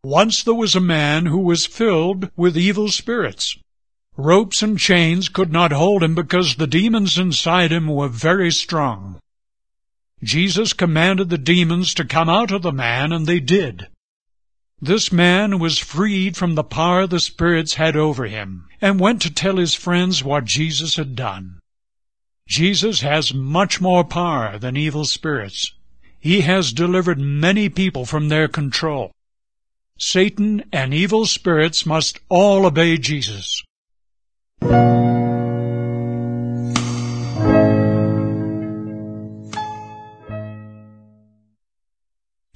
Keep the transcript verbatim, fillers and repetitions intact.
Once there was a man who was filled with evil spirits. Ropes and chains could not hold him because the demons inside him were very strong. Jesus commanded the demons to come out of the man, and they did. This man was freed from the power the spirits had over him, and went to tell his friends what Jesus had done. Jesus has much more power than evil spirits. He has delivered many people from their control. Satan and evil spirits must all obey Jesus.